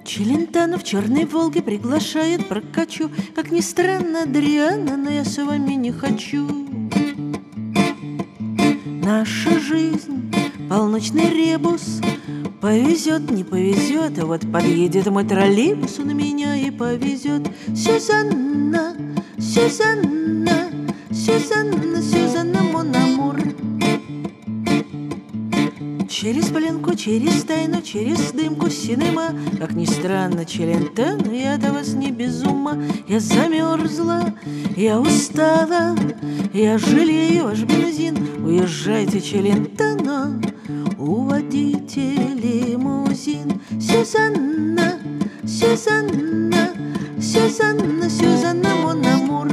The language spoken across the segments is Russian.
Челентано в черной Волге приглашает прокачу. Как ни странно, Адриана, но я с вами не хочу. Наша жизнь — полночный ребус. Повезет, не повезет, а вот подъедет мой троллейбус, он меня и повезет. Сюзанна, Сюзанна, Сюзанна, Сюзанна, мон амур. Через пленку, через тайну, через дымку синема. Как ни странно, Челентано, я от вас не без ума. Я замерзла, я устала, я жалею ваш бензин. Уезжайте, Челентано, уводите лимузин. Сюзанна, Сюзанна, Сюзанна, Сюзанна, мон амур.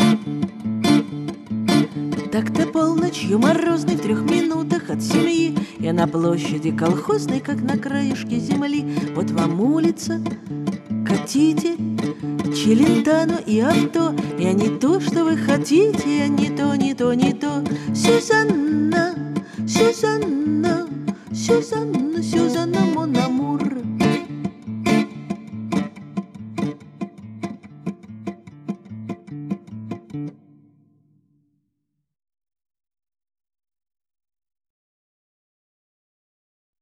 Так-то полночью морозной в 3 минутах от семьи я на площади колхозной, как на краешке земли. Вот вам улица, катите, Челентано и авто. Я не то, что вы хотите, я не то, не то, не то. Сюзанна, Сюзанна, Сюзанна, Сюзанна, мон амур.